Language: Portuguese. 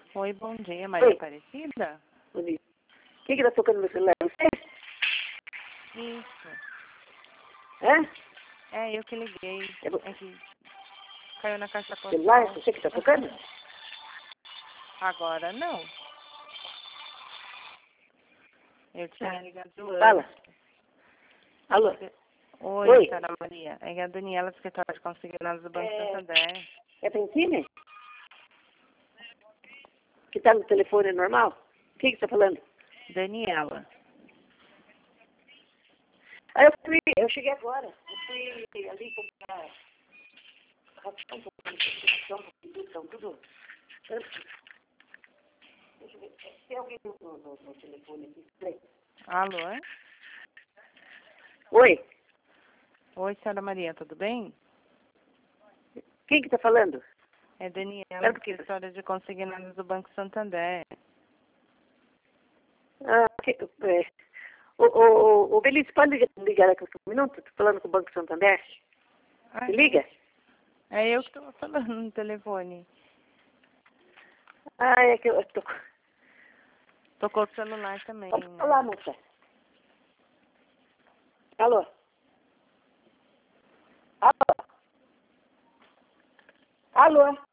Oi, bom dia, Maria Oi. Aparecida? Bom dia. Quem que tá tocando no meu celular? Você? Isso. Hã? É, eu que liguei. É que caiu na caixa Celular? postal. Você que tá tocando? Agora não. Eu tinha ligado Fala. antes. Alô? Oi, Oi. senhora Maria. É a Daniela, secretária de consignados do Banco Santander. É a Francine? Que tá no telefone normal? Quem que tá falando? Daniela. Ah, eu cheguei agora. Eu fui ali comprar ração, tudo. Deixa eu ver. Tem alguém no telefone aqui? Peraí. Alô? É? Oi. Oi, senhora Maria, tudo bem? Quem que tá falando? É Daniela, É porque... secretária de consignados do Banco Santander. O Belício, pode ligar aqui um minuto? Tô falando com o Banco Santander. Ah, Me liga? é eu que estou falando no telefone. Ah, é que eu tô... Tocou o celular também, Pode né? falar, moça. Alô? Alô? Alô?